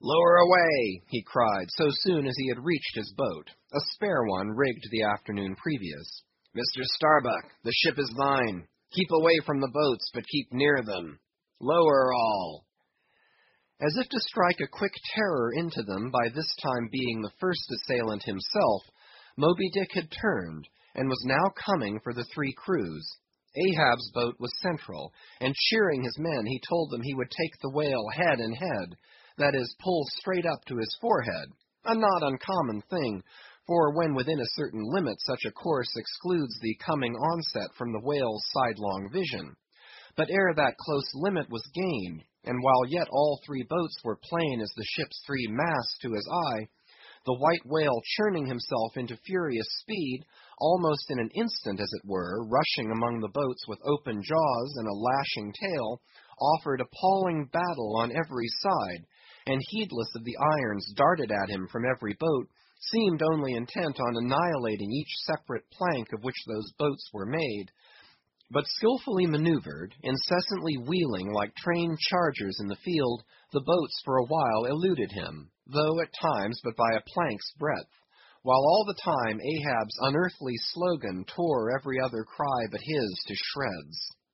"Lower away!" he cried, so soon as he had reached his boat, a spare one rigged the afternoon previous. "Mr. Starbuck, the ship is thine. Keep away from the boats, but keep near them. Lower all!" As if to strike a quick terror into them, by this time being the first assailant himself, Moby Dick had turned, and was now coming for the three crews. Ahab's boat was central, and cheering his men, he told them he would take the whale head and head, that is, pull straight up to his forehead, a not uncommon thing, for when within a certain limit such a course excludes the coming onset from the whale's sidelong vision. But ere that close limit was gained, and while yet all three boats were plain as the ship's three masts to his eye, the white whale churning himself into furious speed, almost in an instant as it were, rushing among the boats with open jaws and a lashing tail, offered appalling battle on every side, and heedless of the irons darted at him from every boat, seemed only intent on annihilating each separate plank of which those boats were made. But skillfully maneuvered, incessantly wheeling like trained chargers in the field, the boats for a while eluded him, though at times but by a plank's breadth, while all the time Ahab's unearthly slogan tore every other cry but his to shreds.